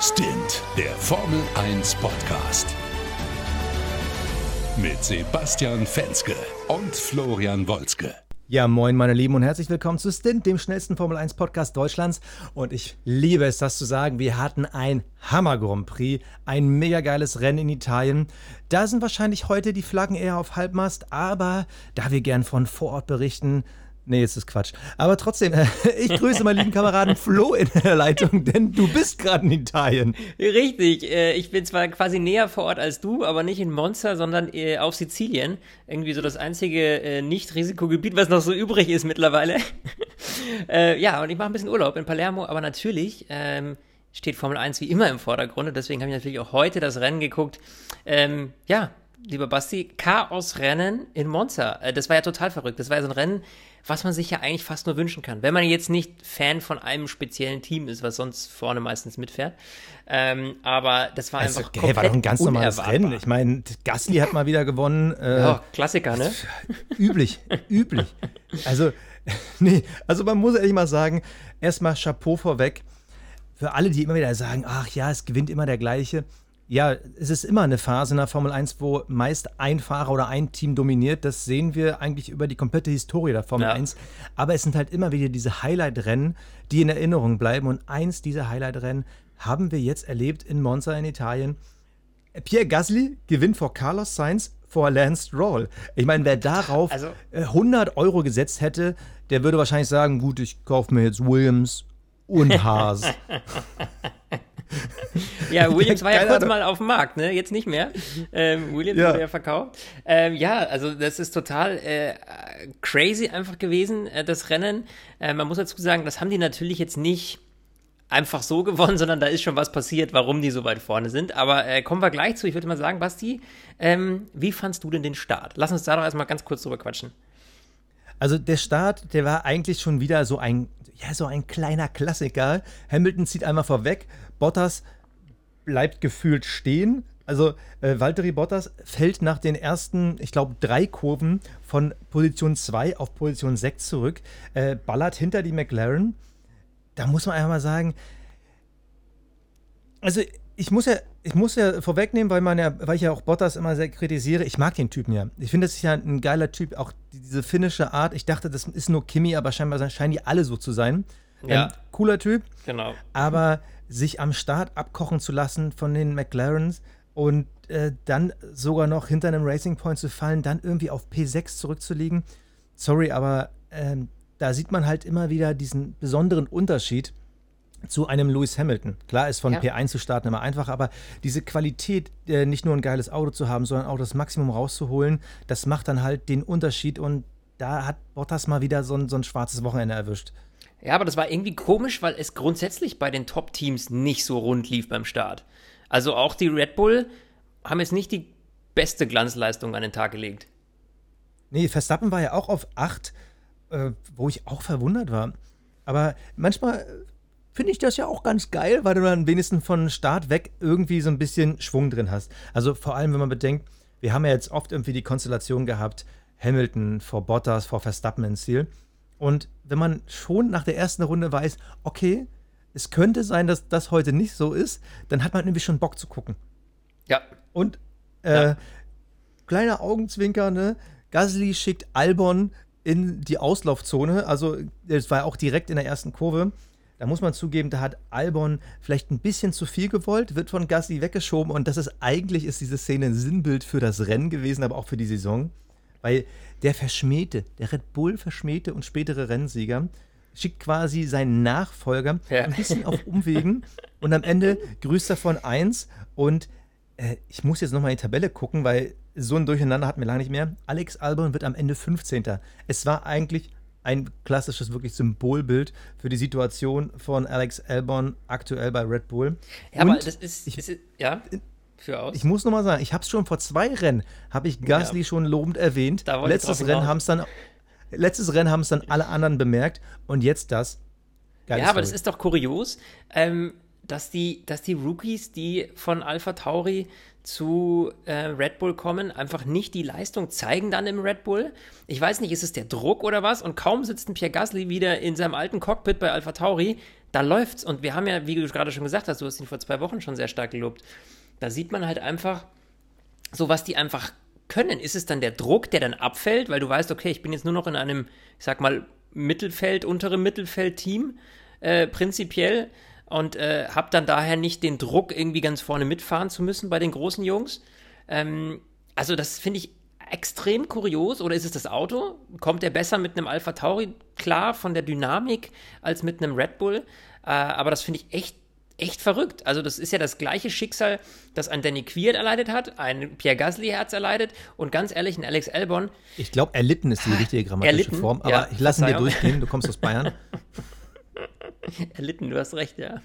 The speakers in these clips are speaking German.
Stint, der Formel 1 Podcast. Mit Sebastian Fenske und Florian Wolzke. Ja, moin meine Lieben und herzlich willkommen zu Stint, dem schnellsten Formel 1 Podcast Deutschlands. Und ich liebe es, das zu sagen, wir hatten ein Hammer-Grand Prix, ein mega geiles Rennen in Italien. Da sind wahrscheinlich heute die Flaggen eher auf Halbmast, aber da wir gern von vor Ort berichten, nee, jetzt ist Quatsch. Aber trotzdem, ich grüße meinen lieben Kameraden Flo in der Leitung, denn du bist gerade in Italien. Richtig, ich bin zwar quasi näher vor Ort als du, aber nicht in Monza, sondern auf Sizilien. Irgendwie so das einzige Nicht-Risikogebiet, was noch so übrig ist mittlerweile. Ja, und ich mache ein bisschen Urlaub in Palermo, aber natürlich steht Formel 1 wie immer im Vordergrund. Und deswegen habe ich natürlich auch heute das Rennen geguckt. Ja, lieber Basti, Chaos-Rennen in Monza. Das war ja total verrückt. Das war ja so ein Rennen, was man sich ja eigentlich fast nur wünschen kann. Wenn man jetzt nicht Fan von einem speziellen Team ist, was sonst vorne meistens mitfährt. Aber das war einfach komplett war doch ein ganz normales unerwartbar. Rennen. Ich meine, Gasly hat mal wieder gewonnen. Ja, Klassiker, ne? Üblich. Also man muss ehrlich mal sagen, erstmal Chapeau vorweg. Für alle, die immer wieder sagen, ach ja, es gewinnt immer der Gleiche. Ja, es ist immer eine Phase in der Formel 1, wo meist ein Fahrer oder ein Team dominiert. Das sehen wir eigentlich über die komplette Historie der Formel 1. Aber es sind halt immer wieder diese Highlight-Rennen, die in Erinnerung bleiben. Und eins dieser Highlight-Rennen haben wir jetzt erlebt in Monza in Italien. Pierre Gasly gewinnt vor Carlos Sainz vor Lance Stroll. Ich meine, wer darauf 100 € gesetzt hätte, der würde wahrscheinlich sagen, gut, ich kaufe mir jetzt Williams und Haas. Ja, Williams war ja kurz mal auf dem Markt, ne? Jetzt nicht mehr. Williams wurde ja verkauft. Ja, also das ist total crazy einfach gewesen, das Rennen. Man muss dazu sagen, das haben die natürlich jetzt nicht einfach so gewonnen, sondern da ist schon was passiert, warum die so weit vorne sind. Aber kommen wir gleich zu. Ich würde mal sagen, Basti, wie fandst du denn den Start? Lass uns da doch erstmal ganz kurz drüber quatschen. Also der Start, der war eigentlich schon wieder so ein kleiner Klassiker. Hamilton zieht einmal vorweg, Bottas bleibt gefühlt stehen. Also Valtteri Bottas fällt nach den ersten, ich glaube, 3 Kurven von Position 2 auf Position 6 zurück, ballert hinter die McLaren. Da muss man einfach mal sagen, also ich muss ja vorwegnehmen, weil ich ja auch Bottas immer sehr kritisiere. Ich mag den Typen ja. Ich finde, das ist ja ein geiler Typ. Auch diese finnische Art. Ich dachte, das ist nur Kimi, aber scheinbar scheinen die alle so zu sein. Ja. Cooler Typ. Genau. Aber sich am Start abkochen zu lassen von den McLarens und dann sogar noch hinter einem Racing Point zu fallen, dann irgendwie auf P6 zurückzulegen. Sorry, aber da sieht man halt immer wieder diesen besonderen Unterschied zu einem Lewis Hamilton. Klar ist von P1 zu starten immer einfach, aber diese Qualität, nicht nur ein geiles Auto zu haben, sondern auch das Maximum rauszuholen, das macht dann halt den Unterschied und da hat Bottas mal wieder so ein schwarzes Wochenende erwischt. Ja, aber das war irgendwie komisch, weil es grundsätzlich bei den Top-Teams nicht so rund lief beim Start. Also auch die Red Bull haben jetzt nicht die beste Glanzleistung an den Tag gelegt. Nee, Verstappen war ja auch auf 8, wo ich auch verwundert war. Aber manchmal finde ich das ja auch ganz geil, weil du dann wenigstens von Start weg irgendwie so ein bisschen Schwung drin hast. Also vor allem, wenn man bedenkt, wir haben ja jetzt oft irgendwie die Konstellation gehabt, Hamilton vor Bottas, vor Verstappen ins Ziel. Und wenn man schon nach der ersten Runde weiß, okay, es könnte sein, dass das heute nicht so ist, dann hat man irgendwie schon Bock zu gucken. Ja. Und kleiner Augenzwinker, ne? Gasly schickt Albon in die Auslaufzone, also es war auch direkt in der ersten Kurve. Da muss man zugeben, da hat Albon vielleicht ein bisschen zu viel gewollt, wird von Gasly weggeschoben und eigentlich ist diese Szene ein Sinnbild für das Rennen gewesen, aber auch für die Saison. Weil der Red Bull verschmähte und spätere Rennsieger schickt quasi seinen Nachfolger ein bisschen auf Umwegen und am Ende grüßt er von 1 und ich muss jetzt nochmal in die Tabelle gucken, weil so ein Durcheinander hatten wir lange nicht mehr. Alex Albon wird am Ende 15. Es war eigentlich ein klassisches, wirklich Symbolbild für die Situation von Alex Albon aktuell bei Red Bull. Ja, aber das ist für aus. Ich muss nochmal sagen, ich habe es schon vor 2 Rennen, habe ich Gasly schon lobend erwähnt. Letztes Rennen haben es dann alle anderen bemerkt und jetzt das. Ja, aber das ist doch kurios. dass die Rookies, die von AlphaTauri zu Red Bull kommen, einfach nicht die Leistung zeigen dann im Red Bull. Ich weiß nicht, ist es der Druck oder was? Und kaum sitzt ein Pierre Gasly wieder in seinem alten Cockpit bei AlphaTauri, da läuft's. Und wir haben ja, wie du gerade schon gesagt hast, du hast ihn vor 2 Wochen schon sehr stark gelobt, da sieht man halt einfach so, was die einfach können. Ist es dann der Druck, der dann abfällt, weil du weißt, okay, ich bin jetzt nur noch in einem, ich sag mal, unterem Mittelfeld-Team, prinzipiell, und habe dann daher nicht den Druck, irgendwie ganz vorne mitfahren zu müssen bei den großen Jungs. Also das finde ich extrem kurios. Oder ist es das Auto? Kommt der besser mit einem AlphaTauri klar von der Dynamik als mit einem Red Bull? Aber das finde ich echt verrückt. Also das ist ja das gleiche Schicksal, das ein Danny Kvyat erleidet hat, ein Pierre Gasly hat es erleidet und ganz ehrlich, ein Alex Albon. Ich glaube, erlitten ist die richtige grammatische Form, aber ja, ich lasse ihn dir durchgehen, du kommst aus Bayern. Erlitten, du hast recht, ja.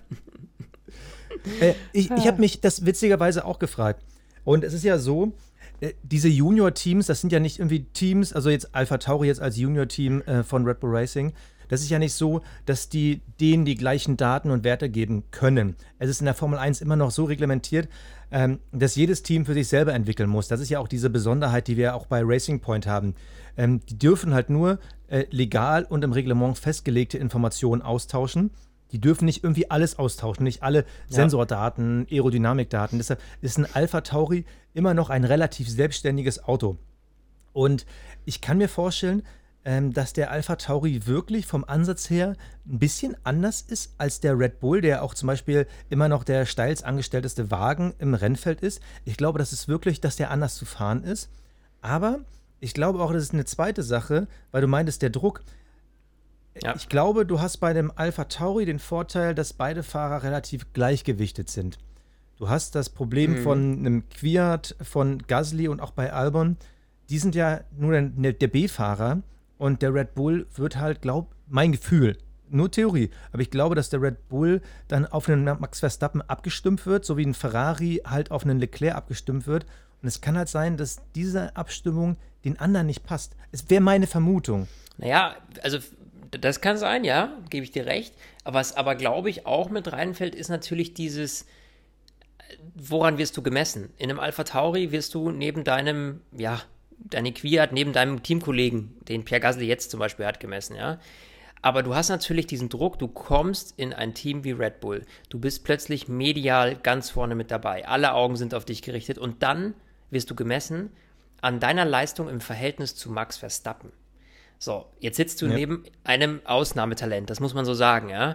Ich habe mich das witzigerweise auch gefragt. Und es ist ja so, diese Junior-Teams, das sind ja nicht irgendwie Teams, also jetzt AlphaTauri jetzt als Junior-Team von Red Bull Racing, das ist ja nicht so, dass die denen die gleichen Daten und Werte geben können. Es ist in der Formel 1 immer noch so reglementiert, dass jedes Team für sich selber entwickeln muss. Das ist ja auch diese Besonderheit, die wir auch bei Racing Point haben. Die dürfen halt nur legal und im Reglement festgelegte Informationen austauschen. Die dürfen nicht irgendwie alles austauschen, nicht alle Sensordaten, Aerodynamikdaten. Deshalb ist ein AlphaTauri immer noch ein relativ selbstständiges Auto. Und ich kann mir vorstellen, dass der AlphaTauri wirklich vom Ansatz her ein bisschen anders ist als der Red Bull, der auch zum Beispiel immer noch der steilst angestellteste Wagen im Rennfeld ist. Ich glaube, das ist wirklich, dass der anders zu fahren ist. Aber ich glaube auch, das ist eine zweite Sache, weil du meintest, der Druck. Ja. Ich glaube, du hast bei dem AlphaTauri den Vorteil, dass beide Fahrer relativ gleichgewichtet sind. Du hast das Problem von einem Kvyat, von Gasly und auch bei Albon. Die sind ja nur der B-Fahrer. Und der Red Bull wird halt, mein Gefühl, nur Theorie, aber ich glaube, dass der Red Bull dann auf einen Max Verstappen abgestimmt wird, so wie ein Ferrari halt auf einen Leclerc abgestimmt wird. Und es kann halt sein, dass diese Abstimmung den anderen nicht passt. Es wäre meine Vermutung. Naja, also das kann sein, ja, gebe ich dir recht. Aber was aber, glaube ich, auch mit reinfällt, ist natürlich dieses, woran wirst du gemessen? In einem AlphaTauri wirst du neben deinem, Danny Kvyat, neben deinem Teamkollegen, den Pierre Gasly jetzt zum Beispiel hat, gemessen, ja. Aber du hast natürlich diesen Druck, du kommst in ein Team wie Red Bull, du bist plötzlich medial ganz vorne mit dabei, alle Augen sind auf dich gerichtet und dann wirst du gemessen an deiner Leistung im Verhältnis zu Max Verstappen. So, jetzt sitzt du neben einem Ausnahmetalent, das muss man so sagen, ja.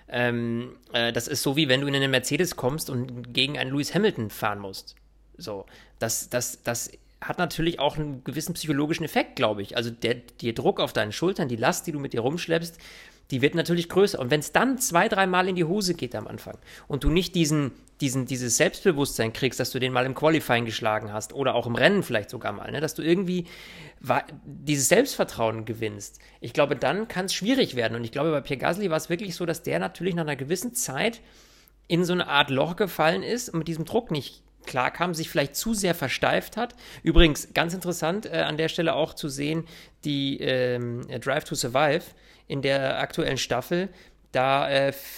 Das ist so, wie wenn du in einen Mercedes kommst und gegen einen Lewis Hamilton fahren musst. So, das hat natürlich auch einen gewissen psychologischen Effekt, glaube ich. Also der Druck auf deinen Schultern, die Last, die du mit dir rumschleppst, die wird natürlich größer. Und wenn es dann 2-3 Mal in die Hose geht am Anfang und du nicht dieses Selbstbewusstsein kriegst, dass du den mal im Qualifying geschlagen hast oder auch im Rennen vielleicht sogar mal, ne, dass du irgendwie dieses Selbstvertrauen gewinnst, ich glaube, dann kann es schwierig werden. Und ich glaube, bei Pierre Gasly war es wirklich so, dass der natürlich nach einer gewissen Zeit in so eine Art Loch gefallen ist und mit diesem Druck nicht klar kam, sich vielleicht zu sehr versteift hat. Übrigens, ganz interessant an der Stelle auch zu sehen, die Drive to Survive in der aktuellen Staffel, da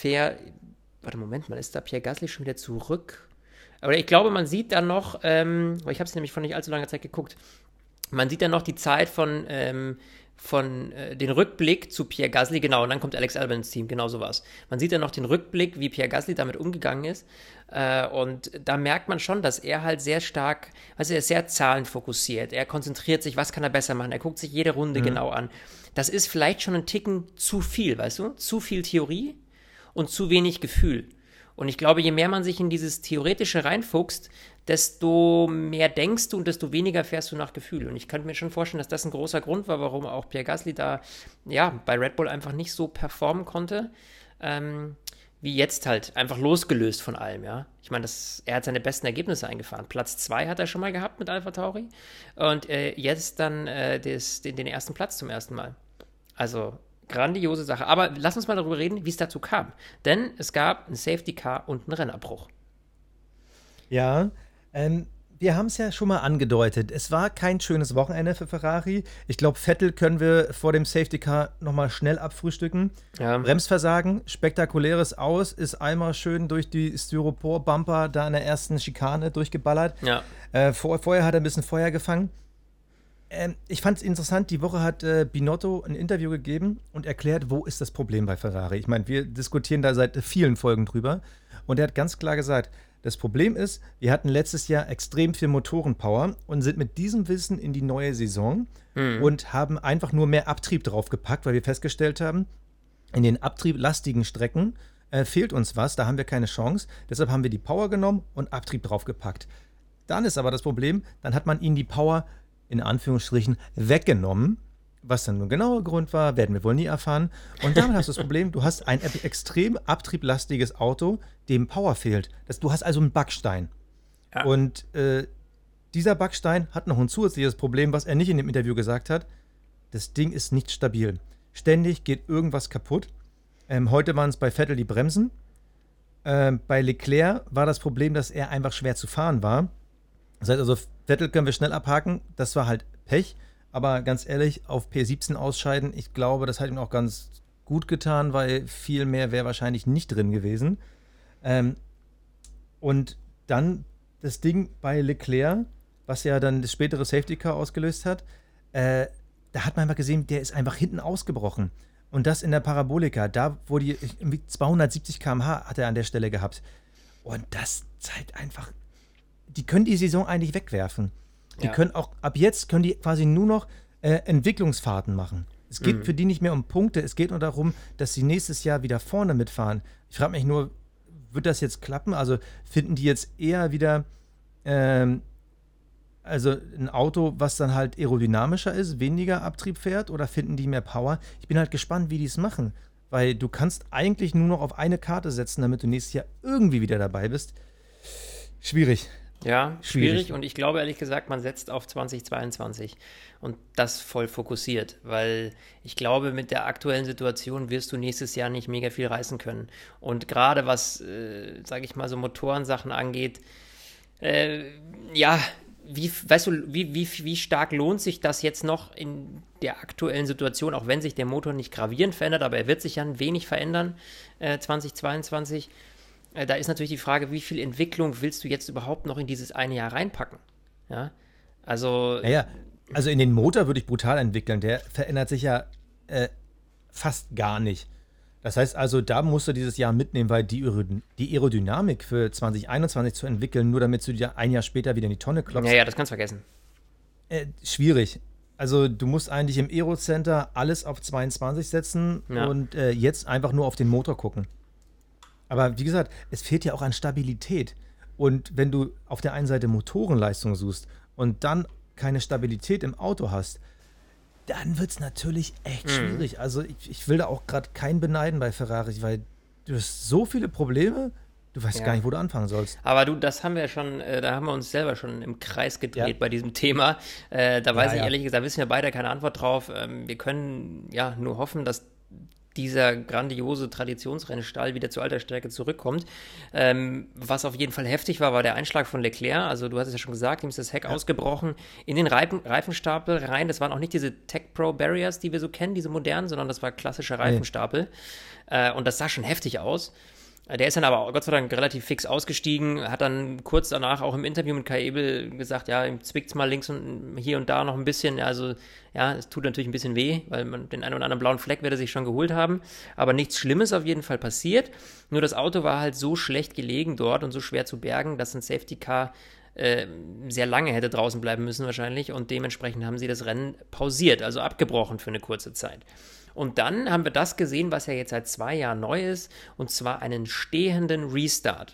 ist da Pierre Gasly schon wieder zurück? Aber ich glaube, man sieht dann noch, weil ich habe es nämlich vor nicht allzu langer Zeit geguckt, man sieht dann noch die Zeit von den Rückblick zu Pierre Gasly, genau, und dann kommt Alex Albon ins Team, genau sowas. Man sieht dann noch den Rückblick, wie Pierre Gasly damit umgegangen ist, und da merkt man schon, dass er halt sehr stark, also er ist sehr zahlenfokussiert, er konzentriert sich, was kann er besser machen, er guckt sich jede Runde genau an. Das ist vielleicht schon ein Ticken zu viel, weißt du, zu viel Theorie und zu wenig Gefühl. Und ich glaube, je mehr man sich in dieses Theoretische reinfuchst, desto mehr denkst du und desto weniger fährst du nach Gefühl. Und ich könnte mir schon vorstellen, dass das ein großer Grund war, warum auch Pierre Gasly da bei Red Bull einfach nicht so performen konnte, wie jetzt halt, einfach losgelöst von allem, ja. Ich meine, er hat seine besten Ergebnisse eingefahren. Platz 2 hat er schon mal gehabt mit AlphaTauri und jetzt dann den ersten Platz zum ersten Mal. Also grandiose Sache. Aber lass uns mal darüber reden, wie es dazu kam. Denn es gab ein Safety Car und einen Rennabbruch. Ja, wir haben es ja schon mal angedeutet. Es war kein schönes Wochenende für Ferrari. Ich glaube, Vettel können wir vor dem Safety Car nochmal schnell abfrühstücken. Ja. Bremsversagen, spektakuläres Aus, ist einmal schön durch die Styropor-Bumper da in der ersten Schikane durchgeballert. Ja. Vorher hat er ein bisschen Feuer gefangen. Ich fand es interessant, die Woche hat Binotto ein Interview gegeben und erklärt, wo ist das Problem bei Ferrari. Ich meine, wir diskutieren da seit vielen Folgen drüber. Und er hat ganz klar gesagt, das Problem ist, wir hatten letztes Jahr extrem viel Motorenpower und sind mit diesem Wissen in die neue Saison und haben einfach nur mehr Abtrieb draufgepackt, weil wir festgestellt haben, in den abtrieblastigen Strecken fehlt uns was, da haben wir keine Chance. Deshalb haben wir die Power genommen und Abtrieb draufgepackt. Dann ist aber das Problem, dann hat man ihnen die Power in Anführungsstrichen weggenommen. Was dann nun genauer Grund war, werden wir wohl nie erfahren. Und damit hast du das Problem, du hast ein extrem abtrieblastiges Auto, dem Power fehlt. Du hast also einen Backstein. Ja. Und dieser Backstein hat noch ein zusätzliches Problem, was er nicht in dem Interview gesagt hat. Das Ding ist nicht stabil. Ständig geht irgendwas kaputt. Heute waren es bei Vettel die Bremsen. Bei Leclerc war das Problem, dass er einfach schwer zu fahren war. Das heißt also, Vettel können wir schnell abhaken. Das war halt Pech. Aber ganz ehrlich, auf P17 ausscheiden, ich glaube, das hat ihm auch ganz gut getan, weil viel mehr wäre wahrscheinlich nicht drin gewesen. Und dann das Ding bei Leclerc, was ja dann das spätere Safety Car ausgelöst hat, da hat man einfach gesehen, der ist einfach hinten ausgebrochen. Und das in der Parabolika, da wo die irgendwie 270 km/h hat er an der Stelle gehabt. Und das zeigt einfach, die können die Saison eigentlich wegwerfen. Die können auch, ab jetzt können die quasi nur noch Entwicklungsfahrten machen. Es geht für die nicht mehr um Punkte, es geht nur darum, dass sie nächstes Jahr wieder vorne mitfahren. Ich frage mich nur, wird das jetzt klappen? Also finden die jetzt eher wieder also ein Auto, was dann halt aerodynamischer ist, weniger Abtrieb fährt, oder finden die mehr Power? Ich bin halt gespannt, wie die es machen, weil du kannst eigentlich nur noch auf eine Karte setzen, damit du nächstes Jahr irgendwie wieder dabei bist. Schwierig. Ja, schwierig. Und ich glaube ehrlich gesagt, man setzt auf 2022 und das voll fokussiert, weil ich glaube, mit der aktuellen Situation wirst du nächstes Jahr nicht mega viel reißen können. Und gerade was, sage ich mal, so Motorensachen angeht, wie stark lohnt sich das jetzt noch in der aktuellen Situation, auch wenn sich der Motor nicht gravierend verändert, aber er wird sich ja ein wenig verändern, 2022. Da ist natürlich die Frage, wie viel Entwicklung willst du jetzt überhaupt noch in dieses eine Jahr reinpacken? Ja, also... Naja, also in den Motor würde ich brutal entwickeln. Der verändert sich ja fast gar nicht. Das heißt also, da musst du dieses Jahr mitnehmen, weil die Aerodynamik für 2021 zu entwickeln, nur damit du dir ein Jahr später wieder in die Tonne klopfst. Ja, das kannst du vergessen. Schwierig. Also du musst eigentlich im Aero-Center alles auf 22 setzen und jetzt einfach nur auf den Motor gucken. Aber wie gesagt, es fehlt ja auch an Stabilität. Und wenn du auf der einen Seite Motorenleistung suchst und dann keine Stabilität im Auto hast, dann wird es natürlich echt schwierig. Also ich will da auch gerade keinen beneiden bei Ferrari, weil du hast so viele Probleme, du weißt gar nicht, wo du anfangen sollst. Aber das haben wir schon, da haben wir uns selber schon im Kreis gedreht bei diesem Thema. Da weiß ich ehrlich gesagt, wissen wir beide keine Antwort drauf. Wir können ja nur hoffen, dass dieser grandiose Traditionsrennstall wieder zur alter Stärke zurückkommt. Was auf jeden Fall heftig war der Einschlag von Leclerc. Also du hast es ja schon gesagt, ihm ist das Heck ausgebrochen in den Reifenstapel rein. Das waren auch nicht diese Tech Pro Barriers, die wir so kennen, diese modernen, sondern das war klassischer Reifenstapel. Und das sah schon heftig aus. Der ist dann aber Gott sei Dank relativ fix ausgestiegen, hat dann kurz danach auch im Interview mit Kai Ebel gesagt, ja, ihm zwickt's mal links und hier und da noch ein bisschen, also ja, es tut natürlich ein bisschen weh, weil man den einen oder anderen blauen Fleck wird er sich schon geholt haben, aber nichts Schlimmes auf jeden Fall passiert, nur das Auto war halt so schlecht gelegen dort und so schwer zu bergen, dass ein Safety Car sehr lange hätte draußen bleiben müssen wahrscheinlich und dementsprechend haben sie das Rennen pausiert, also abgebrochen für eine kurze Zeit. Und dann haben wir das gesehen, was ja jetzt seit 2 Jahren neu ist, und zwar einen stehenden Restart.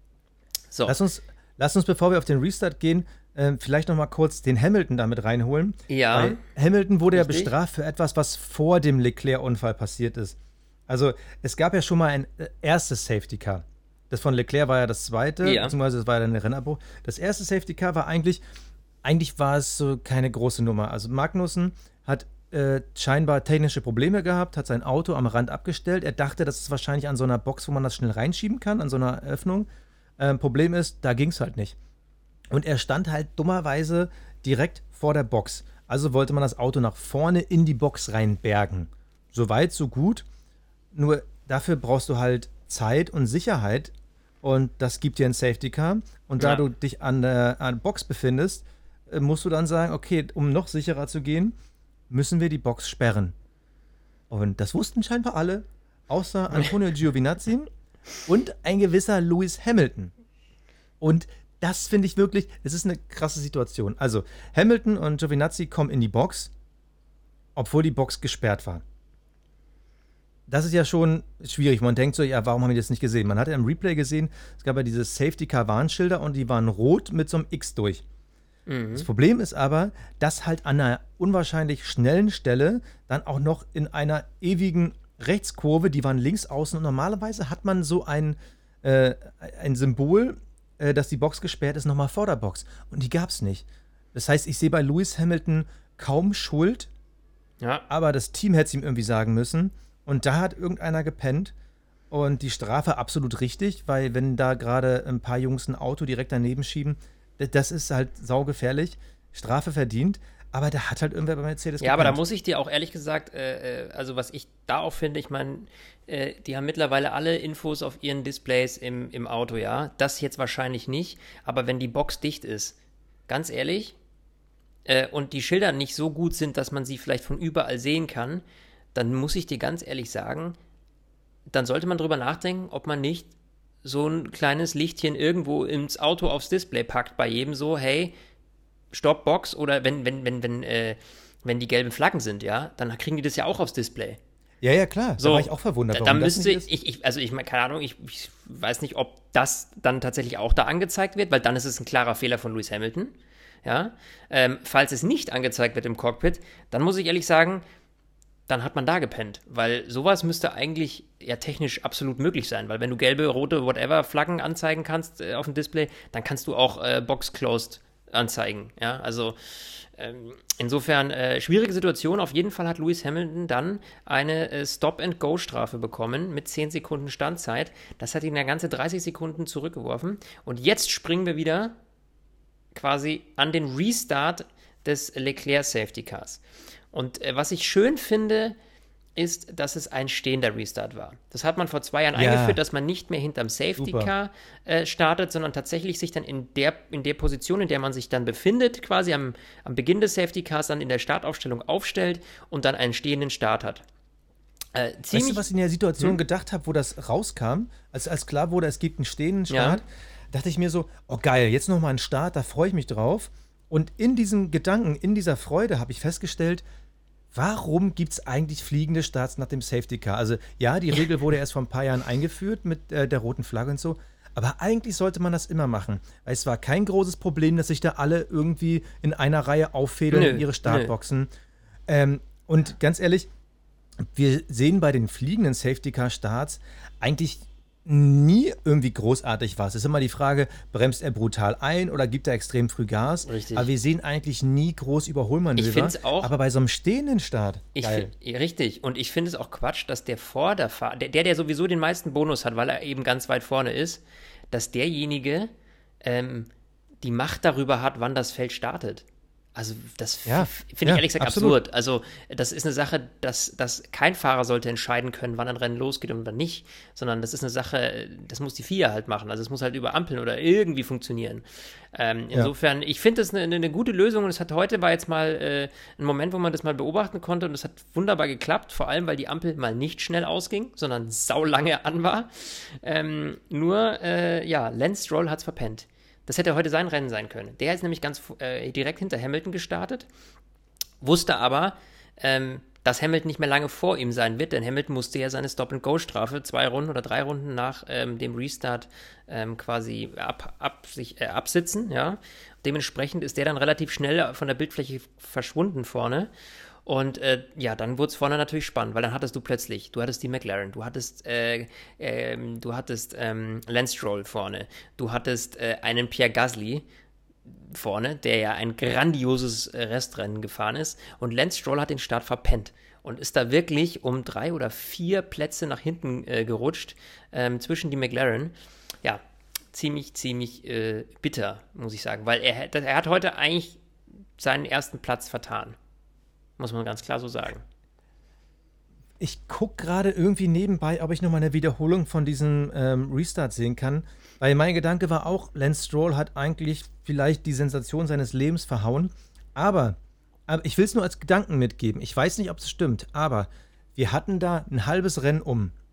So. Lass uns, bevor wir auf den Restart gehen, vielleicht noch mal kurz den Hamilton damit reinholen. Ja. Weil Hamilton wurde ja bestraft für etwas, was vor dem Leclerc-Unfall passiert ist. Also es gab ja schon mal ein erstes Safety Car. Das von Leclerc war ja das zweite, beziehungsweise das war ja dann der Rennabbruch. Das erste Safety Car war eigentlich war es so keine große Nummer. Also Magnussen hat scheinbar technische Probleme gehabt, hat sein Auto am Rand abgestellt. Er dachte, das ist wahrscheinlich an so einer Box, wo man das schnell reinschieben kann, an so einer Öffnung. Problem ist, da ging es halt nicht. Und er stand halt dummerweise direkt vor der Box. Also wollte man das Auto nach vorne in die Box reinbergen. So weit, so gut. Nur dafür brauchst du halt Zeit und Sicherheit. Und das gibt dir ein Safety Car. Und da du dich an der Box befindest, musst du dann sagen, okay, um noch sicherer zu gehen, müssen wir die Box sperren. Und das wussten scheinbar alle, außer Antonio Giovinazzi und ein gewisser Lewis Hamilton. Und das finde ich wirklich, es ist eine krasse Situation. Also Hamilton und Giovinazzi kommen in die Box, obwohl die Box gesperrt war. Das ist ja schon schwierig. Man denkt so, ja, warum haben wir das nicht gesehen? Man hat ja im Replay gesehen, es gab ja diese Safety-Car-Warnschilder und die waren rot mit so einem X durch. Das Problem ist aber, dass halt an einer unwahrscheinlich schnellen Stelle dann auch noch in einer ewigen Rechtskurve, die waren links außen und normalerweise hat man so ein Symbol, dass die Box gesperrt ist, nochmal vor der Box. Und die gab es nicht. Das heißt, ich sehe bei Lewis Hamilton kaum Schuld, aber das Team hätte es ihm irgendwie sagen müssen. Und da hat irgendeiner gepennt und die Strafe absolut richtig, weil wenn da gerade ein paar Jungs ein Auto direkt daneben schieben, das ist halt saugefährlich, Strafe verdient, aber da hat halt irgendwer bei Mercedes gepennt. Ja, aber da muss ich dir auch ehrlich gesagt, also was ich da auch finde, ich meine, die haben mittlerweile alle Infos auf ihren Displays im Auto, ja, das jetzt wahrscheinlich nicht, aber wenn die Box dicht ist, ganz ehrlich, und die Schilder nicht so gut sind, dass man sie vielleicht von überall sehen kann, dann muss ich dir ganz ehrlich sagen, dann sollte man drüber nachdenken, ob man nicht so ein kleines Lichtchen irgendwo ins Auto aufs Display packt, bei jedem so, hey, Stopp, Box, oder wenn die gelben Flaggen sind, ja, dann kriegen die das ja auch aufs Display. Ja, klar, so, da war ich auch verwundert. Dann müsste ich meine, keine Ahnung, ich weiß nicht, ob das dann tatsächlich auch da angezeigt wird, weil dann ist es ein klarer Fehler von Lewis Hamilton, ja. Falls es nicht angezeigt wird im Cockpit, dann muss ich ehrlich sagen, dann hat man da gepennt, weil sowas müsste eigentlich ja technisch absolut möglich sein, weil wenn du gelbe, rote, whatever Flaggen anzeigen kannst auf dem Display, dann kannst du auch Box Closed anzeigen, ja, also insofern schwierige Situation. Auf jeden Fall hat Lewis Hamilton dann eine Stop-and-Go-Strafe bekommen mit 10 Sekunden Standzeit. Das hat ihn ja ganze 30 Sekunden zurückgeworfen und jetzt springen wir wieder quasi an den Restart des Leclerc Safety Cars. Und was ich schön finde, ist, dass es ein stehender Restart war. Das hat man vor 2 Jahren eingeführt, dass man nicht mehr hinterm Safety Car startet, sondern tatsächlich sich dann in der Position, in der man sich dann befindet, quasi am Beginn des Safety Cars dann in der Startaufstellung aufstellt und dann einen stehenden Start hat. Weißt du, was ich in der Situation gedacht habe, wo das rauskam, als klar wurde, es gibt einen stehenden Start, dachte ich mir so, oh geil, jetzt nochmal ein Start, da freue ich mich drauf. Und in diesem Gedanken, in dieser Freude habe ich festgestellt, warum gibt es eigentlich fliegende Starts nach dem Safety Car? Also ja, die Regel wurde erst vor ein paar Jahren eingeführt mit der roten Flagge und so, aber eigentlich sollte man das immer machen, weil es war kein großes Problem, dass sich da alle irgendwie in einer Reihe auffädeln in ihre Startboxen. Und ganz ehrlich, wir sehen bei den fliegenden Safety Car Starts eigentlich nie irgendwie großartig was. Es ist immer die Frage, bremst er brutal ein oder gibt er extrem früh Gas? Richtig. Aber wir sehen eigentlich nie groß Überholmanöver. Ich finde es auch. Aber bei so einem stehenden Start, richtig. Und ich finde es auch Quatsch, dass der Vorderfahrer, der sowieso den meisten Bonus hat, weil er eben ganz weit vorne ist, dass derjenige die Macht darüber hat, wann das Feld startet. Also das finde ich ehrlich gesagt absurd. Also das ist eine Sache, dass kein Fahrer sollte entscheiden können, wann ein Rennen losgeht und wann nicht, sondern das ist eine Sache, das muss die FIA halt machen. Also es muss halt über Ampeln oder irgendwie funktionieren. Insofern, ich finde das eine gute Lösung und war jetzt mal ein Moment, wo man das mal beobachten konnte und es hat wunderbar geklappt, vor allem, weil die Ampel mal nicht schnell ausging, sondern saulange an war. Lance Stroll hat es verpennt. Das hätte heute sein Rennen sein können. Der ist nämlich ganz direkt hinter Hamilton gestartet, wusste aber, dass Hamilton nicht mehr lange vor ihm sein wird, denn Hamilton musste ja seine Stop-and-Go-Strafe 2 Runden oder 3 Runden nach dem Restart quasi absitzen. Ja? Dementsprechend ist der dann relativ schnell von der Bildfläche verschwunden vorne. Und dann wurde es vorne natürlich spannend, weil dann hattest du hattest die McLaren, du hattest Lance Stroll vorne, du hattest einen Pierre Gasly vorne, der ja ein grandioses Restrennen gefahren ist, und Lance Stroll hat den Start verpennt und ist da wirklich um 3 oder 4 Plätze nach hinten gerutscht zwischen die McLaren. Ja, ziemlich bitter, muss ich sagen, weil er hat heute eigentlich seinen ersten Platz vertan. Muss man ganz klar so sagen. Ich gucke gerade irgendwie nebenbei, ob ich nochmal eine Wiederholung von diesem Restart sehen kann, weil mein Gedanke war auch, Lance Stroll hat eigentlich vielleicht die Sensation seines Lebens verhauen, aber ich will es nur als Gedanken mitgeben. Ich weiß nicht, ob es stimmt, aber wir hatten da ein halbes Rennen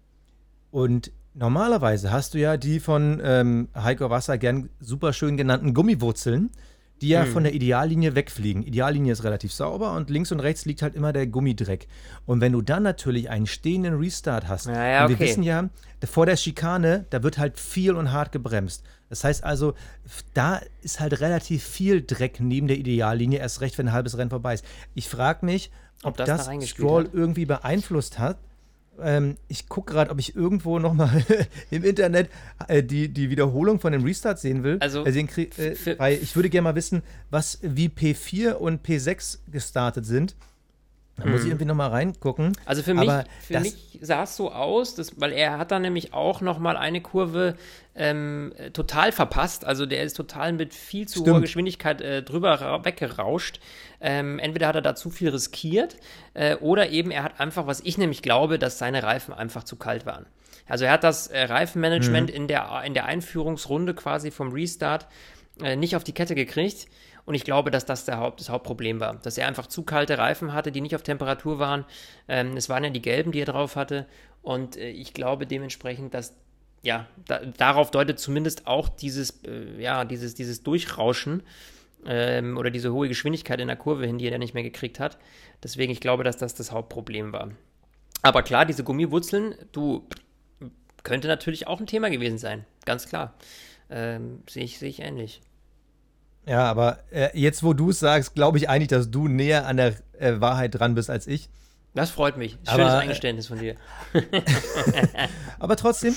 und normalerweise hast du ja die von Heiko Wasser gern super schön genannten Gummiwurzeln, die ja von der Ideallinie wegfliegen. Ideallinie ist relativ sauber und links und rechts liegt halt immer der Gummidreck. Und wenn du dann natürlich einen stehenden Restart hast, und wir wissen ja, vor der Schikane, da wird halt viel und hart gebremst. Das heißt also, da ist halt relativ viel Dreck neben der Ideallinie, erst recht, wenn ein halbes Rennen vorbei ist. Ich frage mich, ob das Stroll irgendwie beeinflusst hat. Ich gucke gerade, ob ich irgendwo nochmal im Internet die Wiederholung von dem Restart sehen will. Weil ich würde gerne mal wissen, wie P4 und P6 gestartet sind. Da muss ich irgendwie nochmal reingucken. Also für mich sah es so aus, weil er hat dann nämlich auch nochmal eine Kurve total verpasst. Also der ist total mit viel zu hoher Geschwindigkeit drüber weggerauscht. Entweder hat er da zu viel riskiert oder eben er hat einfach, was ich nämlich glaube, dass seine Reifen einfach zu kalt waren. Also er hat das Reifenmanagement in der Einführungsrunde quasi vom Restart nicht auf die Kette gekriegt. Und ich glaube, dass das das Hauptproblem war. Dass er einfach zu kalte Reifen hatte, die nicht auf Temperatur waren. Es waren ja die gelben, die er drauf hatte. Und ich glaube dementsprechend, dass, darauf deutet zumindest auch dieses Durchrauschen oder diese hohe Geschwindigkeit in der Kurve hin, die er nicht mehr gekriegt hat. Deswegen, ich glaube, dass das Hauptproblem war. Aber klar, diese Gummiwurzeln, könnte natürlich auch ein Thema gewesen sein. Ganz klar. Sehe ich ähnlich. Ja, aber jetzt, wo du es sagst, glaube ich eigentlich, dass du näher an der Wahrheit dran bist als ich. Das freut mich. Schönes Eingeständnis von dir. Aber trotzdem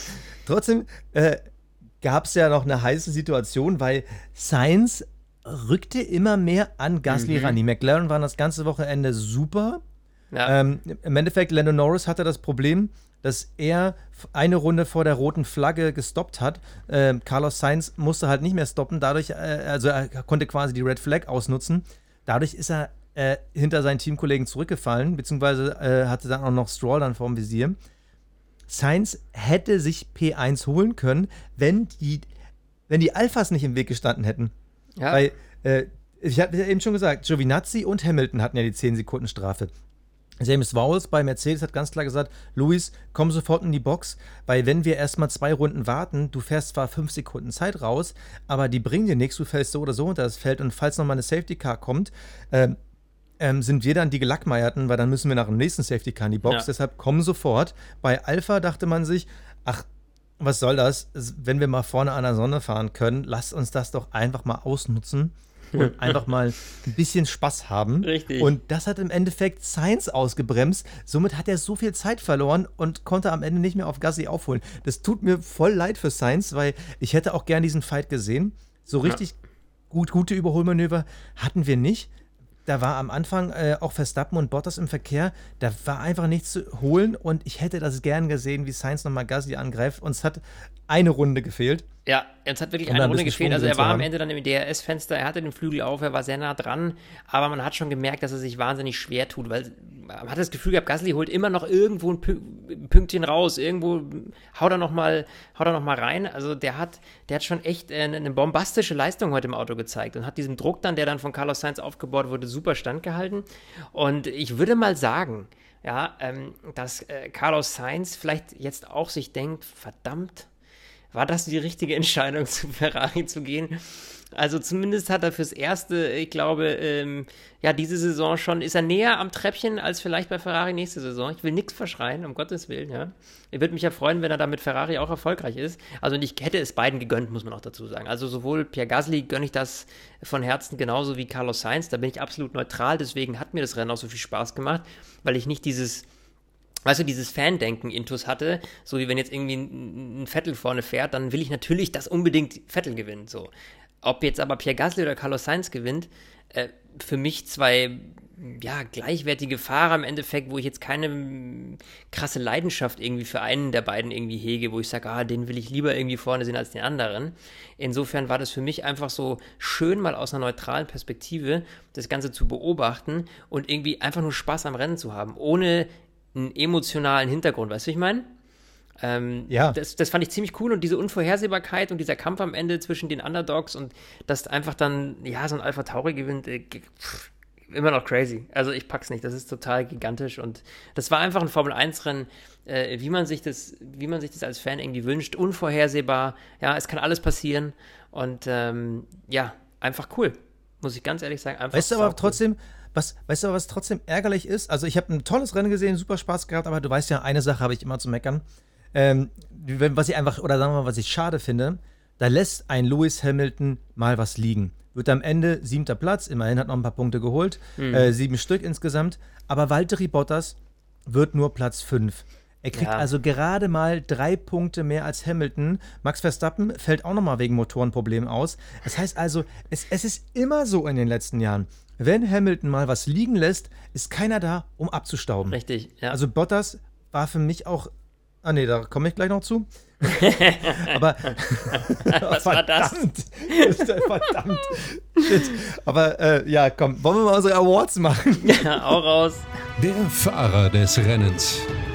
gab es ja noch eine heiße Situation, weil Sainz rückte immer mehr an Gasly ran. Die McLaren waren das ganze Wochenende super. Ja. Im Endeffekt, Lando Norris hatte das Problem, dass er eine Runde vor der roten Flagge gestoppt hat. Carlos Sainz musste halt nicht mehr stoppen, dadurch, er konnte quasi die Red Flag ausnutzen. Dadurch ist er hinter seinen Teamkollegen zurückgefallen, beziehungsweise hatte dann auch noch Stroll dann vorm Visier. Sainz hätte sich P1 holen können, wenn die Alphas nicht im Weg gestanden hätten. Ja. Weil, ich hatte ja eben schon gesagt, Giovinazzi und Hamilton hatten ja die 10 Sekunden Strafe. James Vowles bei Mercedes hat ganz klar gesagt, Luis, komm sofort in die Box, weil wenn wir erstmal 2 Runden warten, du fährst zwar 5 Sekunden Zeit raus, aber die bringen dir nichts, du fällst so oder so unter das Feld und falls nochmal eine Safety Car kommt, sind wir dann die Gelackmeierten, weil dann müssen wir nach dem nächsten Safety Car in die Box, deshalb komm sofort. Bei Alpha dachte man sich, ach, was soll das, wenn wir mal vorne an der Sonne fahren können, lass uns das doch einfach mal ausnutzen. Und einfach mal ein bisschen Spaß haben. Richtig. Und das hat im Endeffekt Sainz ausgebremst. Somit hat er so viel Zeit verloren und konnte am Ende nicht mehr auf Gasly aufholen. Das tut mir voll leid für Sainz, weil ich hätte auch gern diesen Fight gesehen. So richtig gute Überholmanöver hatten wir nicht. Da war am Anfang auch Verstappen und Bottas im Verkehr. Da war einfach nichts zu holen und ich hätte das gern gesehen, wie Sainz nochmal Gasly angreift. Uns hat eine Runde gefehlt. Ja, es hat wirklich eine Runde gefehlt. Also er war am Ende dann im DRS-Fenster, er hatte den Flügel auf, er war sehr nah dran, aber man hat schon gemerkt, dass er sich wahnsinnig schwer tut, weil man hat das Gefühl gehabt, Gasly holt immer noch irgendwo ein Pünktchen raus, irgendwo haut er noch mal rein. Also der hat schon echt eine bombastische Leistung heute im Auto gezeigt und hat diesem Druck dann, der dann von Carlos Sainz aufgebaut wurde, super standgehalten. Und ich würde mal sagen, dass Carlos Sainz vielleicht jetzt auch sich denkt, verdammt, war das die richtige Entscheidung, zu Ferrari zu gehen? Also zumindest hat er fürs Erste, ich glaube, diese Saison schon, ist er näher am Treppchen als vielleicht bei Ferrari nächste Saison. Ich will nichts verschreien, um Gottes Willen, ja. Ich würde mich ja freuen, wenn er da mit Ferrari auch erfolgreich ist. Also ich hätte es beiden gegönnt, muss man auch dazu sagen. Also sowohl Pierre Gasly gönne ich das von Herzen genauso wie Carlos Sainz. Da bin ich absolut neutral, deswegen hat mir das Rennen auch so viel Spaß gemacht, weil ich nicht dieses Fan-Denken-Intus hatte, so wie wenn jetzt irgendwie ein Vettel vorne fährt, dann will ich natürlich, dass unbedingt Vettel gewinnt, so. Ob jetzt aber Pierre Gasly oder Carlos Sainz gewinnt, für mich zwei gleichwertige Fahrer im Endeffekt, wo ich jetzt keine krasse Leidenschaft irgendwie für einen der beiden irgendwie hege, wo ich sage, den will ich lieber irgendwie vorne sehen als den anderen. Insofern war das für mich einfach so schön, mal aus einer neutralen Perspektive das Ganze zu beobachten und irgendwie einfach nur Spaß am Rennen zu haben, ohne einen emotionalen Hintergrund, weißt du, wie ich meine? Das fand ich ziemlich cool und diese Unvorhersehbarkeit und dieser Kampf am Ende zwischen den Underdogs und dass einfach dann, so ein Alpha Tauri gewinnt, immer noch crazy. Also ich pack's nicht, das ist total gigantisch und das war einfach ein Formel-1-Rennen, wie man sich das als Fan irgendwie wünscht, unvorhersehbar, es kann alles passieren und einfach cool, muss ich ganz ehrlich sagen. Einfach weißt du aber trotzdem, was trotzdem ärgerlich ist? Also ich habe ein tolles Rennen gesehen, super Spaß gehabt, aber du weißt ja, eine Sache habe ich immer zu meckern. Was ich schade finde, da lässt ein Lewis Hamilton mal was liegen. Wird am Ende 7. Platz, immerhin hat noch ein paar Punkte geholt, 7 Stück insgesamt, aber Valtteri Bottas wird nur Platz 5. Er kriegt also gerade mal 3 Punkte mehr als Hamilton. Max Verstappen fällt auch nochmal wegen Motorenproblemen aus. Das heißt also, es ist immer so in den letzten Jahren. Wenn Hamilton mal was liegen lässt, ist keiner da, um abzustauben. Richtig, ja. Also Bottas war für mich auch. Da komme ich gleich noch zu. Aber was war das? Verdammt. Shit. Aber komm, wollen wir mal unsere Awards machen? Ja, auch raus. Der Fahrer des Rennens.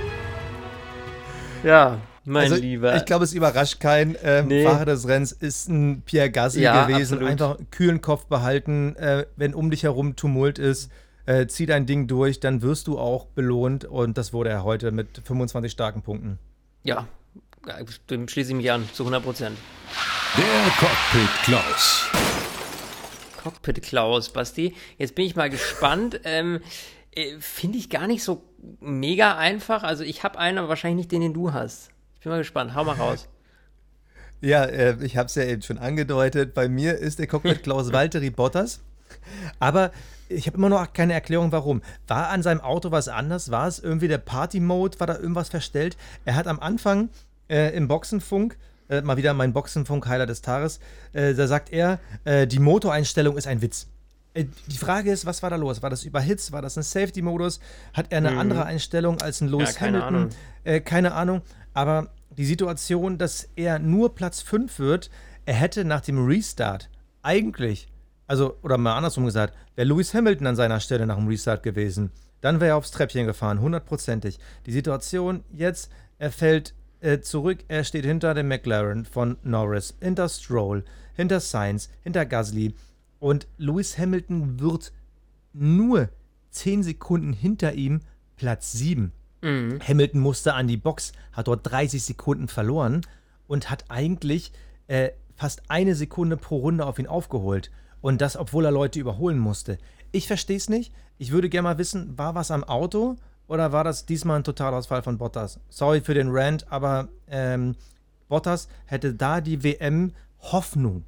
Ja, mein Lieber. Ich glaube, es überrascht keinen. Fahrer des Rennens ist ein Pierre Gasly gewesen. Absolut. Einfach kühlen Kopf behalten, wenn um dich herum Tumult ist. Zieh dein Ding durch, dann wirst du auch belohnt und das wurde er heute mit 25 starken Punkten. Ja, dem schließe ich mich an, zu 100%. Der Cockpit Klaus. Cockpit Klaus, Basti. Jetzt bin ich mal gespannt. Finde ich gar nicht so mega einfach. Also ich habe einen, aber wahrscheinlich nicht den du hast. Ich bin mal gespannt, hau mal raus. Ja, ich habe es ja eben schon angedeutet. Bei mir ist der Cockpit Klaus Valtteri Bottas. Aber ich habe immer noch keine Erklärung, warum. War an seinem Auto was anders? War es irgendwie der Party-Mode? War da irgendwas verstellt? Er hat am Anfang im Boxenfunk, mal wieder mein Boxenfunk-Highlight des Tages, da sagt er, die Motoreinstellung ist ein Witz. Die Frage ist, was war da los? War das Überhitzt? War das ein Safety-Modus? Hat er eine andere Einstellung als ein Lewis Hamilton? Keine Ahnung. Aber die Situation, dass er nur Platz 5 wird, er hätte nach dem Restart eigentlich, oder mal andersrum gesagt, wäre Lewis Hamilton an seiner Stelle nach dem Restart gewesen, dann wäre er aufs Treppchen gefahren, 100%ig. Die Situation jetzt, er fällt zurück, er steht hinter dem McLaren von Norris, hinter Stroll, hinter Sainz, hinter Gasly und Lewis Hamilton wird nur 10 Sekunden hinter ihm Platz 7. Hamilton musste an die Box, hat dort 30 Sekunden verloren und hat eigentlich fast 1 Sekunde pro Runde auf ihn aufgeholt. Und das, obwohl er Leute überholen musste. Ich verstehe es nicht. Ich würde gerne mal wissen, war was am Auto oder war das diesmal ein Totalausfall von Bottas? Sorry für den Rant, aber Bottas hätte da die WM-Hoffnung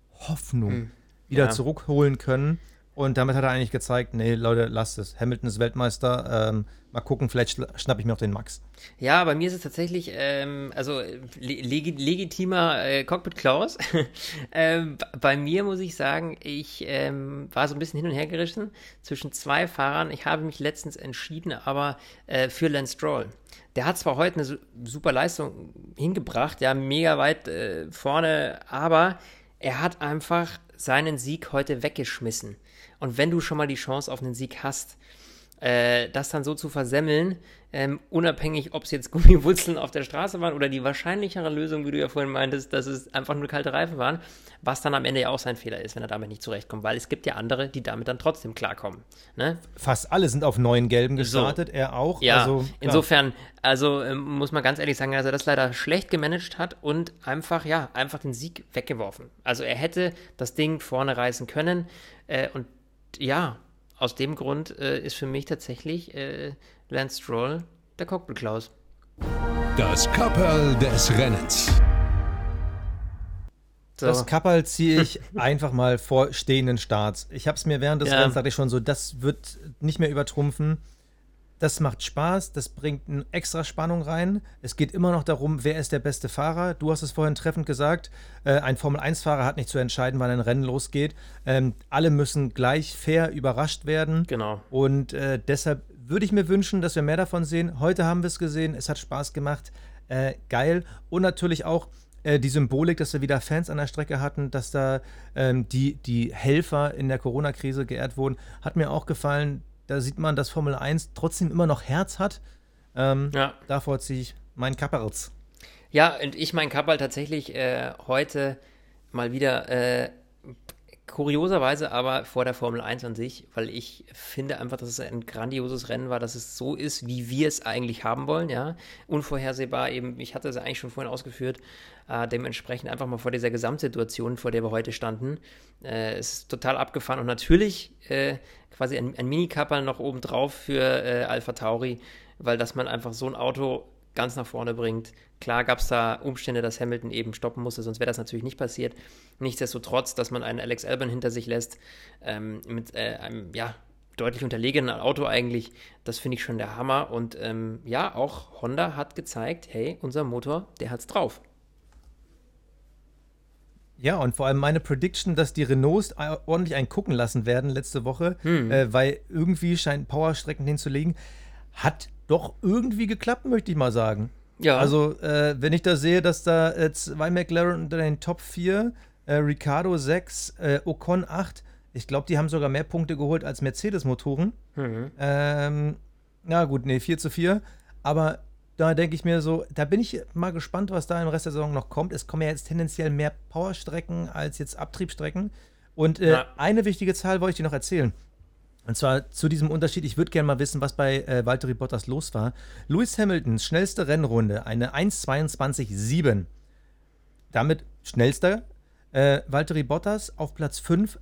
wieder zurückholen können. Und damit hat er eigentlich gezeigt, nee, Leute, lasst es. Hamilton ist Weltmeister. Mal gucken, vielleicht schnappe ich mir auch den Max. Ja, bei mir ist es tatsächlich, legitimer Cockpit Klaus. Bei mir muss ich sagen, ich war so ein bisschen hin und her gerissen zwischen 2 Fahrern. Ich habe mich letztens entschieden, aber für Lance Stroll. Der hat zwar heute eine super Leistung hingebracht, ja, mega weit vorne, aber er hat einfach seinen Sieg heute weggeschmissen. Und wenn du schon mal die Chance auf einen Sieg hast, das dann so zu versemmeln, unabhängig, ob es jetzt Gummiwurzeln auf der Straße waren oder die wahrscheinlichere Lösung, wie du ja vorhin meintest, dass es einfach nur kalte Reifen waren, was dann am Ende ja auch sein Fehler ist, wenn er damit nicht zurechtkommt, weil es gibt ja andere, die damit dann trotzdem klarkommen. Ne? Fast alle sind auf 9 Gelben gestartet, so. Er auch. Ja, insofern, muss man ganz ehrlich sagen, dass er das leider schlecht gemanagt hat und einfach den Sieg weggeworfen. Also er hätte das Ding vorne reißen können und ja, aus dem Grund ist für mich tatsächlich Lance Stroll der Cockpit Klaus. Das Kapperl des Rennens. So. Das Kapperl ziehe ich einfach mal vor stehenden Starts. Ich habe es mir während des Rennens, dachte ich schon so, das wird nicht mehr übertrumpfen. Das macht Spaß, das bringt eine extra Spannung rein. Es geht immer noch darum, wer ist der beste Fahrer. Du hast es vorhin treffend gesagt, ein Formel-1-Fahrer hat nicht zu entscheiden, wann ein Rennen losgeht. Alle müssen gleich fair überrascht werden. Genau. Und deshalb würde ich mir wünschen, dass wir mehr davon sehen. Heute haben wir es gesehen, es hat Spaß gemacht, geil. Und natürlich auch die Symbolik, dass wir wieder Fans an der Strecke hatten, dass da die Helfer in der Corona-Krise geehrt wurden, hat mir auch gefallen. Da sieht man, dass Formel 1 trotzdem immer noch Herz hat. Davor ziehe ich meinen Kapperls. Ja, und ich mein Kapperl tatsächlich heute mal wieder kurioserweise aber vor der Formel 1 an sich, weil ich finde einfach, dass es ein grandioses Rennen war, dass es so ist, wie wir es eigentlich haben wollen, ja. Unvorhersehbar eben, ich hatte es eigentlich schon vorhin ausgeführt, dementsprechend einfach mal vor dieser Gesamtsituation, vor der wir heute standen. Es ist total abgefahren und natürlich quasi ein Mini-Kapperl noch obendrauf für AlphaTauri, weil dass man einfach so ein Auto ganz nach vorne bringt. Klar gab es da Umstände, dass Hamilton eben stoppen musste, sonst wäre das natürlich nicht passiert. Nichtsdestotrotz, dass man einen Alex Albon hinter sich lässt, mit einem, deutlich unterlegenen Auto eigentlich, das finde ich schon der Hammer. Und auch Honda hat gezeigt, hey, unser Motor, der hat's drauf. Ja, und vor allem meine Prediction, dass die Renaults ordentlich einen gucken lassen werden letzte Woche, weil irgendwie scheint Powerstrecken hinzulegen, hat doch irgendwie geklappt, möchte ich mal sagen. Ja. Also, wenn ich da sehe, dass da 2 McLaren unter den Top 4, Ricciardo 6, Ocon 8, ich glaube, die haben sogar mehr Punkte geholt als Mercedes-Motoren. Na gut, 4-4. Aber da denke ich mir so, da bin ich mal gespannt, was da im Rest der Saison noch kommt. Es kommen ja jetzt tendenziell mehr Powerstrecken als jetzt Abtriebsstrecken. Und eine wichtige Zahl wollte ich dir noch erzählen. Und zwar zu diesem Unterschied, ich würde gerne mal wissen, was bei Valtteri Bottas los war. Lewis Hamiltons schnellste Rennrunde, eine 1,22,7. Damit schnellster. Valtteri Bottas auf Platz 5,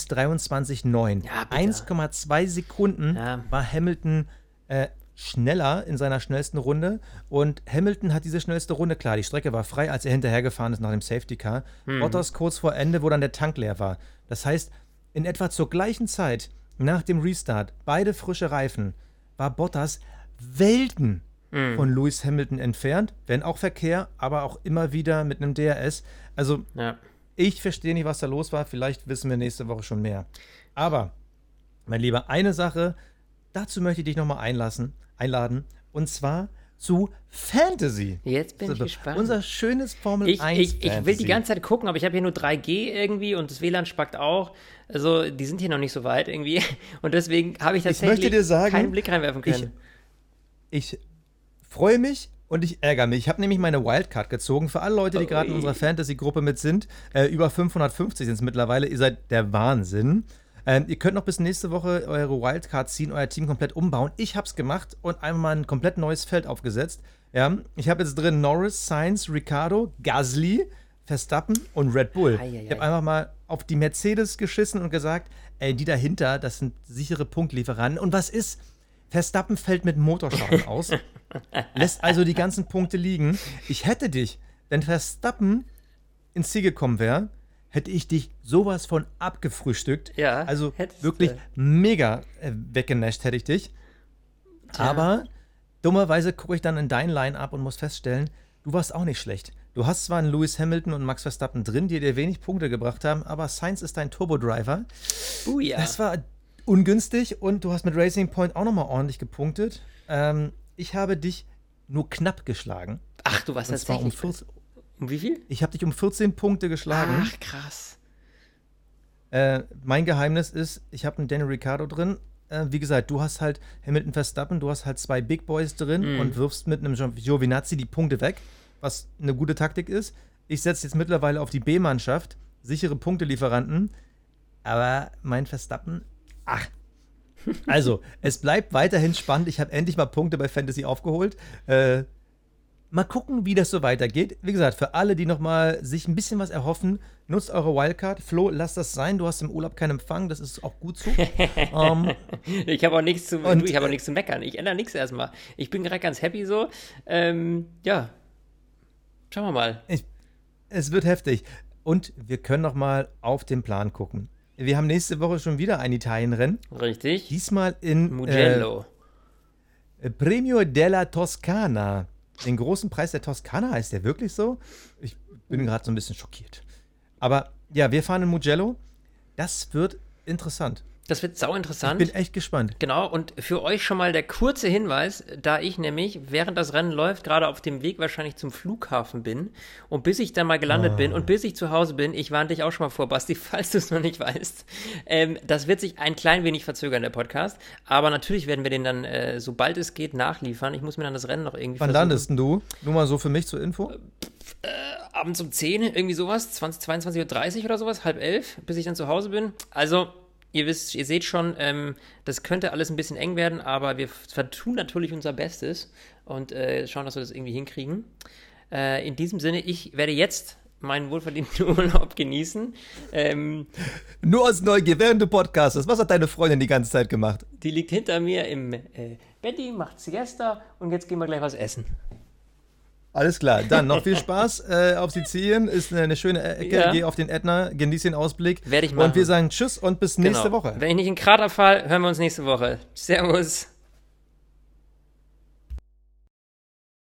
1,23,9. Ja, 1,2 Sekunden war Hamilton schneller in seiner schnellsten Runde. Und Hamilton hat diese schnellste Runde, klar, die Strecke war frei, als er hinterhergefahren ist nach dem Safety Car. Bottas kurz vor Ende, wo dann der Tank leer war. Das heißt, in etwa zur gleichen Zeit nach dem Restart, beide frische Reifen, war Bottas Welten von Lewis Hamilton entfernt, wenn auch Verkehr, aber auch immer wieder mit einem DRS. Also, ich verstehe nicht, was da los war. Vielleicht wissen wir nächste Woche schon mehr. Aber, mein Lieber, eine Sache, dazu möchte ich dich nochmal einladen, und zwar zu Fantasy. Jetzt bin ich gespannt. Unser schönes Formel 1 Fantasy. Ich will die ganze Zeit gucken, aber ich habe hier nur 3G irgendwie und das WLAN spackt auch. Also, die sind hier noch nicht so weit irgendwie. Und deswegen habe ich tatsächlich keinen Blick reinwerfen können. Ich freue mich und ich ärgere mich. Ich habe nämlich meine Wildcard gezogen. Für alle Leute, die gerade in unserer Fantasy-Gruppe mit sind, über 550 sind es mittlerweile. Ihr seid der Wahnsinn. Ihr könnt noch bis nächste Woche eure Wildcard ziehen, euer Team komplett umbauen. Ich habe es gemacht und einmal mal ein komplett neues Feld aufgesetzt. Ja, ich habe jetzt drin Norris, Sainz, Ricciardo, Gasly, Verstappen und Red Bull. Ich habe einfach mal auf die Mercedes geschissen und gesagt, die dahinter, das sind sichere Punktlieferanten. Und was ist? Verstappen fällt mit Motorschaden aus, lässt also die ganzen Punkte liegen. Ich hätte dich, wenn Verstappen ins Ziel gekommen wäre, hätte ich dich sowas von abgefrühstückt. Ja, also wirklich mega weggenascht hätte ich dich. Tja. Aber dummerweise gucke ich dann in dein Line-Up und muss feststellen, du warst auch nicht schlecht. Du hast zwar einen Lewis Hamilton und Max Verstappen drin, die dir wenig Punkte gebracht haben, aber Sainz ist dein Turbo-Driver. Ja. Das war ungünstig und du hast mit Racing Point auch nochmal ordentlich gepunktet. Ich habe dich nur knapp geschlagen. Ach, du warst tatsächlich um wie viel? Ich habe dich um 14 Punkte geschlagen. Ach, krass. Mein Geheimnis ist, ich habe einen Daniel Ricciardo drin. Wie gesagt, du hast halt Hamilton Verstappen, du hast halt 2 Big Boys drin und wirfst mit einem Giovinazzi die Punkte weg, was eine gute Taktik ist. Ich setze jetzt mittlerweile auf die B-Mannschaft, sichere Punktelieferanten, aber mein Verstappen, Also, es bleibt weiterhin spannend. Ich habe endlich mal Punkte bei Fantasy aufgeholt. Mal gucken, wie das so weitergeht. Wie gesagt, für alle, die nochmal sich ein bisschen was erhoffen, nutzt eure Wildcard. Flo, lass das sein. Du hast im Urlaub keinen Empfang. Das ist auch gut so. Ich habe auch nichts zu meckern. Ich ändere nichts erstmal. Ich bin gerade ganz happy so. Schauen wir mal. Es wird heftig. Und wir können nochmal auf den Plan gucken. Wir haben nächste Woche schon wieder ein Italienrennen. Richtig. Diesmal in Mugello. Premio della Toscana. Den großen Preis der Toskana, heißt der wirklich so? Ich bin gerade so ein bisschen schockiert. Aber ja, wir fahren in Mugello. Das wird interessant. Das wird sau interessant. Ich bin echt gespannt. Genau, und für euch schon mal der kurze Hinweis, da ich nämlich, während das Rennen läuft, gerade auf dem Weg wahrscheinlich zum Flughafen bin und bis ich dann mal gelandet bin und bis ich zu Hause bin, ich warne dich auch schon mal vor, Basti, falls du es noch nicht weißt, das wird sich ein klein wenig verzögern, der Podcast, aber natürlich werden wir den dann, sobald es geht, nachliefern. Ich muss mir dann das Rennen noch irgendwie Wann landest denn du? Nur mal so für mich zur Info. Abends um 10, irgendwie sowas, 22:30 Uhr oder sowas, 10:30, bis ich dann zu Hause bin. Also, ihr seht schon, das könnte alles ein bisschen eng werden, aber wir tun natürlich unser Bestes und schauen, dass wir das irgendwie hinkriegen. In diesem Sinne, ich werde jetzt meinen wohlverdienten Urlaub genießen. Nur aus Neugier, während du podcastest, was hat deine Freundin die ganze Zeit gemacht? Die liegt hinter mir im Betti, macht Siesta und jetzt gehen wir gleich was essen. Alles klar, dann noch viel Spaß auf Sizilien, ist eine schöne Ecke, Ja. Geh auf den Ätna, genieß den Ausblick. Werde ich machen. Und wir sagen Tschüss und bis nächste Genau. Woche. Wenn ich nicht in Krater fall, hören wir uns nächste Woche. Servus.